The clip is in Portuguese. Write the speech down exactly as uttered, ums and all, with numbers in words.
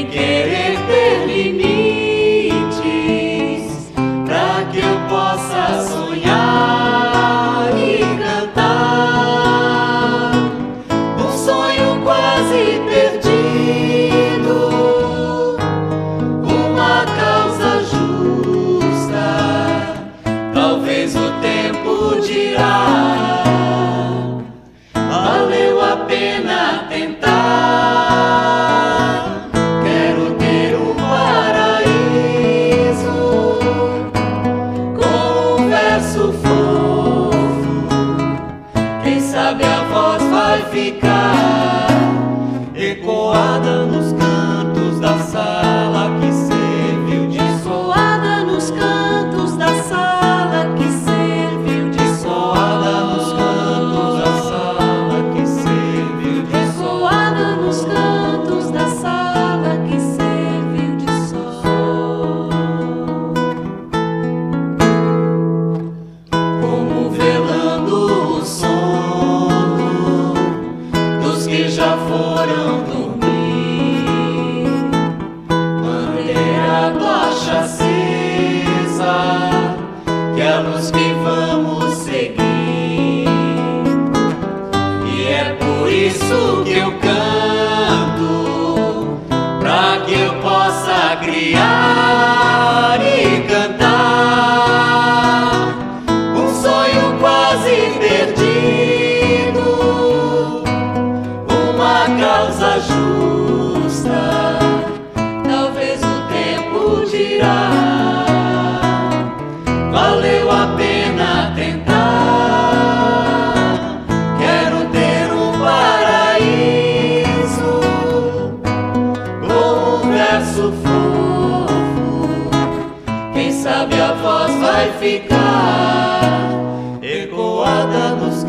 querer ter limites, pra que eu possa sonhar e cantar um sonho quase perdido, uma causa justa. Talvez o tempo dirá: valeu a pena tentar. Quero ter um paraíso com um verso fofo. Quem sabe a voz vai ficar ecoada nos cantos da sala que serviu de Soada nos cantos da sala que serviu de soada nos cantos da sala que serviu de Soada nos cantos da sala que serviu de sol. como velando o sono dos que já foram dormir. Manter a tocha acesa, que é a luz que vamos seguir. E é por isso que eu canto, pra que eu possa criar e cantar um sonho quase perdido, uma causa justa. Talvez o tempo dirá: valeu a pena tentar. Quero ter um paraíso com um verso fofo. Quem sabe a voz vai ficar ecoada nos